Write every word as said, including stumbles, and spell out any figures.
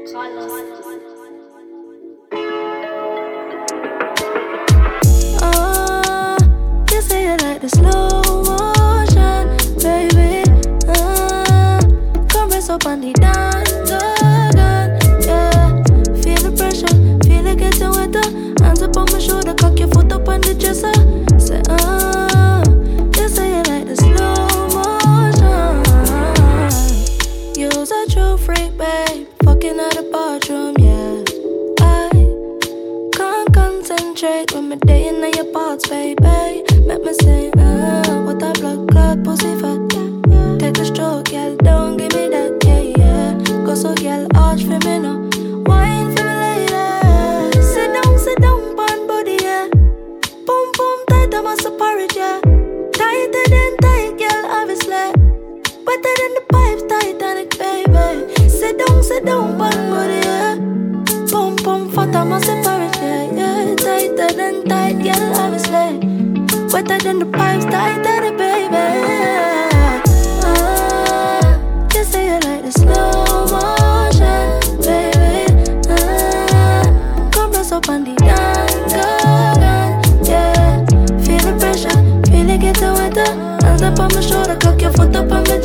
Uh, you say you like the slow motion, baby. Uh, come rest up on the dance gun, yeah. Feel the pressure, feel it getting wetter. Hands up on my shoulder, cock your foot up on the dresser. Say, uh, you say you like the slow motion. You's a true freak, babe. Fucking out the bathroom, yeah. I can't concentrate when me day in your parts, baby. Make me say, uh, what a blood clot pussy fat, yeah, yeah. Take a stroke, girl, don't give me that, yeah, yeah. Go so, girl, arch for me now. Wine for me later. Sit down, sit down, pan body, yeah. Boom, boom, tight, I'm a separate, yeah. Tighter than tight, girl, obviously. Wetter than the pipes, Titanic, baby. Sit down, sit down, pan body, yeah. Boom, boom, fat, I'm a separate, yeah, yeah. Tighter than tight, girl, obviously. Wetter than the pipes, Titanic, baby. Ah, you say you like the slow motion, baby. Ah, come rest up on the dance gun, yeah. Feel the pressure, feel it getting wetter. Hands up on my shoulder, cock your foot up on the